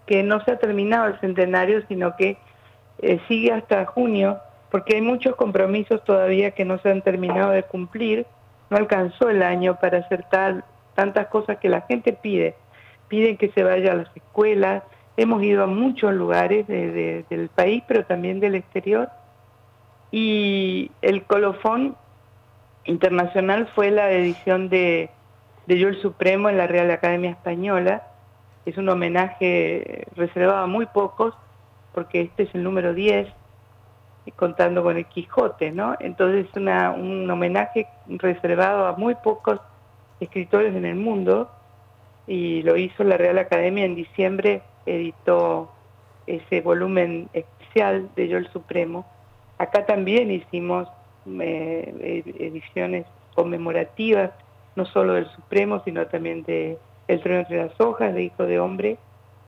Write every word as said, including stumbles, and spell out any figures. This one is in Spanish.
que no se ha terminado el centenario, sino que eh, sigue hasta junio, porque hay muchos compromisos todavía que no se han terminado de cumplir. No alcanzó el año para hacer tal, tantas cosas que la gente pide. Piden que se vaya a las escuelas. Hemos ido a muchos lugares de, de, del país, pero también del exterior. Y el colofón internacional fue la edición de, de Yo el Supremo en la Real Academia Española. Es un homenaje reservado a muy pocos, porque este es el número diez, contando con el Quijote, ¿no? Entonces es una, un homenaje reservado a muy pocos escritores en el mundo, y lo hizo la Real Academia en diciembre, editó ese volumen especial de Yo el Supremo. Acá también hicimos eh, ediciones conmemorativas, no solo del Supremo, sino también de El Trono entre las hojas, de Hijo de Hombre,